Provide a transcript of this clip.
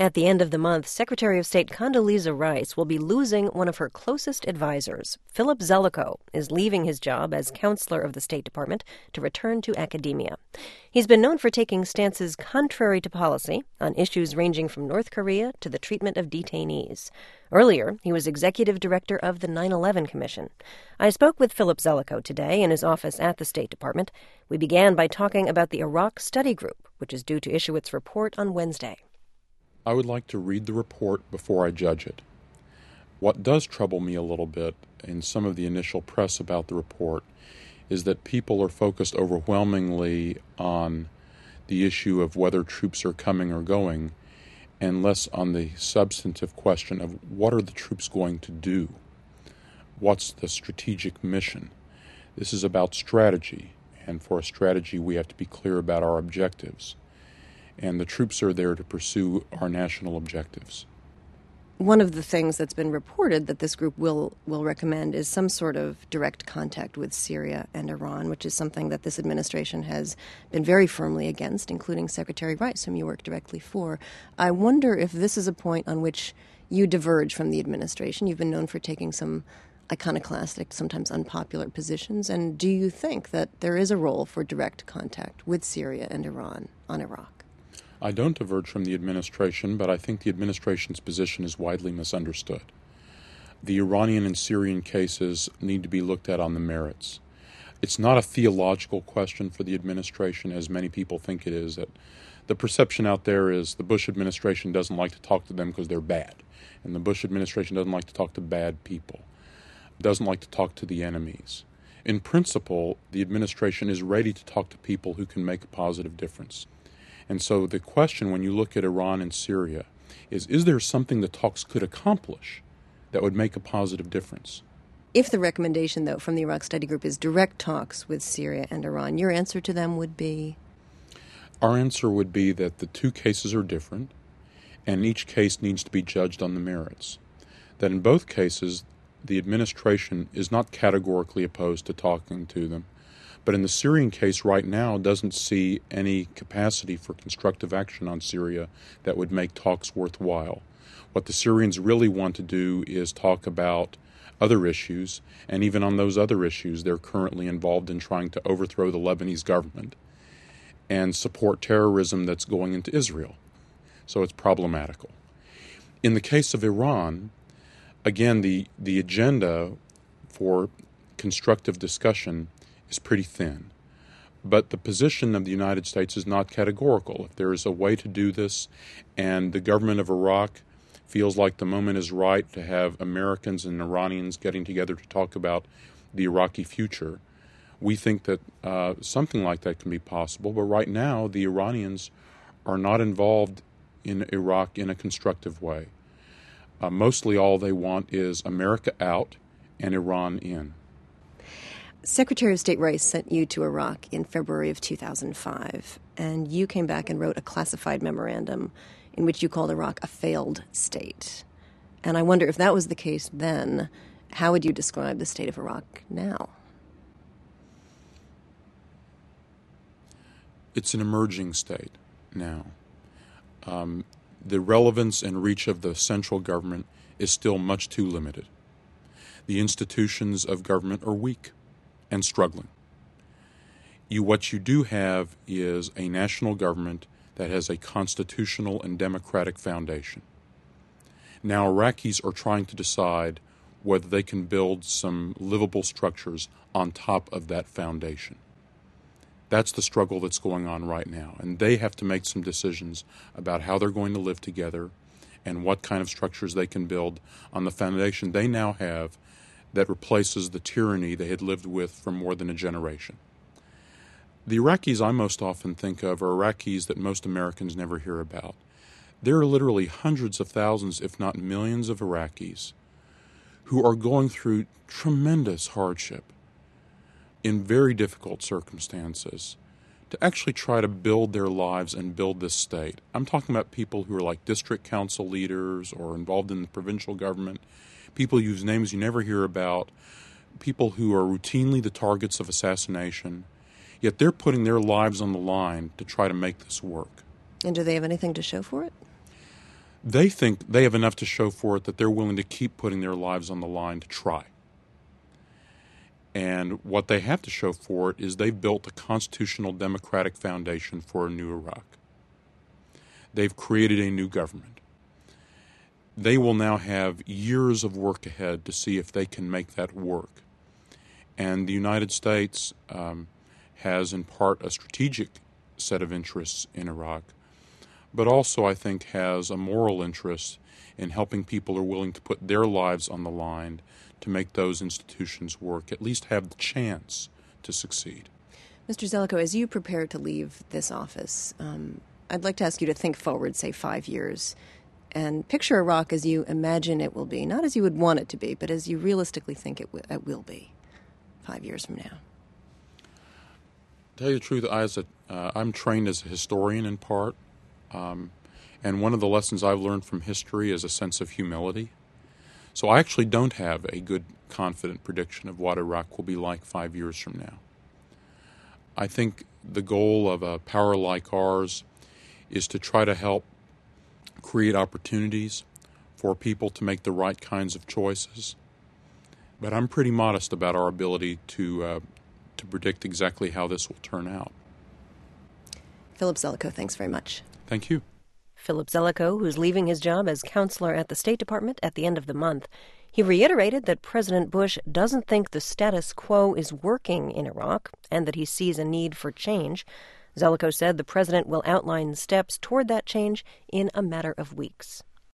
At the end of the month, Secretary of State Condoleezza Rice will be losing one of her closest advisors. Philip Zelikow is leaving his job as counselor of the State Department to return to academia. He's been known for taking stances contrary to policy on issues ranging from North Korea to the treatment of detainees. Earlier, he was executive director of the 9/11 Commission. I spoke with Philip Zelikow today in his office at the State Department. We began by talking about the Iraq Study Group, which is due to issue its report on Wednesday. I would like to read the report before I judge it. What does trouble me a little bit in some of the initial press about the report is that people are focused overwhelmingly on the issue of whether troops are coming or going, and less on the substantive question of what are the troops going to do? What's the strategic mission? This is about strategy, and for a strategy we have to be clear about our objectives. And the troops are there to pursue our national objectives. One of the things that's been reported that this group will recommend is some sort of direct contact with Syria and Iran, which is something that this administration has been very firmly against, including Secretary Rice, whom you work directly for. I wonder if this is a point on which you diverge from the administration. You've been known for taking some iconoclastic, sometimes unpopular positions, and do you think that there is a role for direct contact with Syria and Iran on Iraq? I don't diverge from the administration, but I think the administration's position is widely misunderstood. The Iranian and Syrian cases need to be looked at on the merits. It's not a theological question for the administration, as many people think it is. That the perception out there is the Bush administration doesn't like to talk to them because they're bad, and the Bush administration doesn't like to talk to bad people, doesn't like to talk to the enemies. In principle, the administration is ready to talk to people who can make a positive difference. And so the question when you look at Iran and Syria is there something the talks could accomplish that would make a positive difference? If the recommendation, though, from the Iraq Study Group is direct talks with Syria and Iran, your answer to them would be? Our answer would be that the two cases are different, and each case needs to be judged on the merits. That in both cases, the administration is not categorically opposed to talking to them, but in the Syrian case right now doesn't see any capacity for constructive action on Syria that would make talks worthwhile. What the Syrians really want to do is talk about other issues, and even on those other issues they're currently involved in trying to overthrow the Lebanese government and support terrorism that's going into Israel. So it's problematical. In the case of Iran, again, the agenda for constructive discussion is pretty thin. But the position of the United States is not categorical. If there is a way to do this and the government of Iraq feels like the moment is right to have Americans and Iranians getting together to talk about the Iraqi future, we think that something like that can be possible. But right now, the Iranians are not involved in Iraq in a constructive way. Mostly all they want is America out and Iran in. Secretary of State Rice sent you to Iraq in February of 2005, and you came back and wrote a classified memorandum in which you called Iraq a failed state. And I wonder if that was the case then, how would you describe the state of Iraq now? It's an emerging state now. The relevance and reach of the central government is still much too limited. The institutions of government are weak and struggling. What you do have is a national government that has a constitutional and democratic foundation. Now Iraqis are trying to decide whether they can build some livable structures on top of that foundation. That's the struggle that's going on right now, and they have to make some decisions about how they're going to live together and what kind of structures they can build on the foundation they now have that replaces the tyranny they had lived with for more than a generation. The Iraqis I most often think of are Iraqis that most Americans never hear about. There are literally hundreds of thousands, if not millions, of Iraqis who are going through tremendous hardship in very difficult circumstances to actually try to build their lives and build this state. I'm talking about people who are like district council leaders or involved in the provincial government, people whose names you never hear about, people who are routinely the targets of assassination, yet they're putting their lives on the line to try to make this work. And do they have anything to show for it? They think they have enough to show for it that they're willing to keep putting their lives on the line to try. And what they have to show for it is they've built a constitutional democratic foundation for a new Iraq. They've created a new government. They will now have years of work ahead to see if they can make that work. And the United States has in part a strategic set of interests in Iraq, but also I think has a moral interest in helping people who are willing to put their lives on the line to make those institutions work, at least have the chance to succeed. Mr. Zelikow, as you prepare to leave this office, I'd like to ask you to think forward, say 5 years, and picture Iraq as you imagine it will be, not as you would want it to be, but as you realistically think it will be 5 years from now. To tell you the truth, I'm trained as a historian in part, and one of the lessons I've learned from history is a sense of humility. So I actually don't have a good, confident prediction of what Iraq will be like 5 years from now. I think the goal of a power like ours is to try to help create opportunities for people to make the right kinds of choices. But I'm pretty modest about our ability to predict exactly how this will turn out. Philip Zelikow, thanks very much. Thank you. Philip Zelikow, who's leaving his job as counselor at the State Department at the end of the month. He reiterated that President Bush doesn't think the status quo is working in Iraq and that he sees a need for change. Zelikow said the president will outline steps toward that change in a matter of weeks.